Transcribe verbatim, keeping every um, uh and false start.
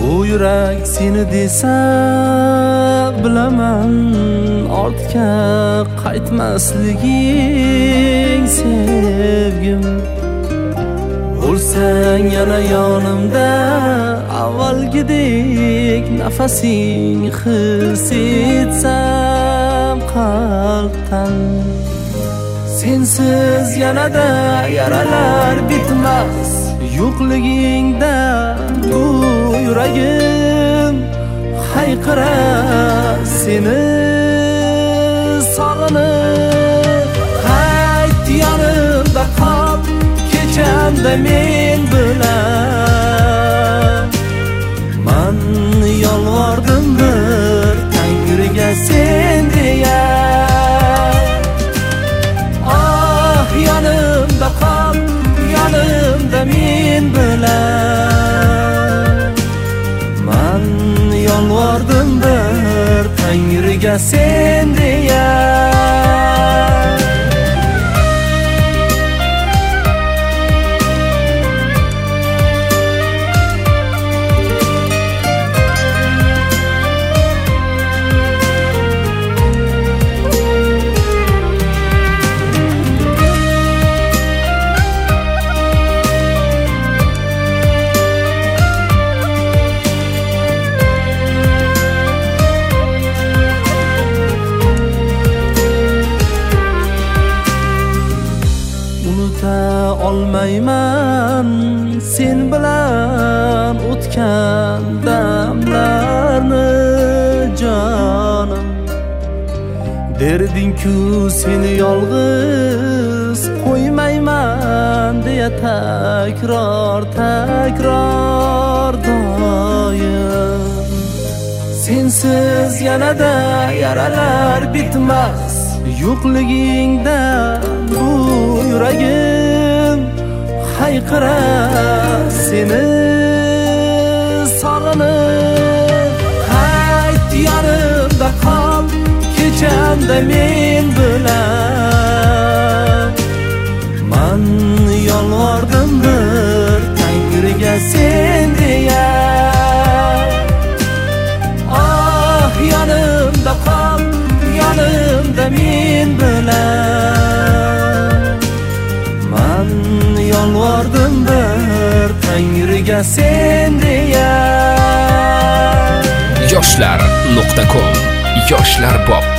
Bu yurak seni desa bilaman, ortga qaytmasliging sevgim. Bo'lsang yana yonimda, avvalgidek nafasing his etsam qalbdan. Sensiz yanada yaralar bitmas, yo'qligingda bu yuragim hayqirar seni sog'inib. Qayt yanimda qol, kechanda men bilan. Man yolvordim bir Tangriga sen deya. Ah yanimda qol, yanimda men bilan. Man yolvordim bir Tangriga sen deya. Olmayman sen bilan o'tgan damlarni jonim. Derding-ku seni yolg'iz qo'ymayman deya takror takror doim. Sensiz yanada yaralar bitmas, yo'qligingda bu yuragim hayqirar seni sog'inib. Qayt yanimda qol, kechanda men bilan. Man yolvordim bir Tangriga sen deya. Ah yanimda qol, yanimda men bilan. Man yolvordim bir Tangriga sen deya. yoshlar nuqta com yoshlar bob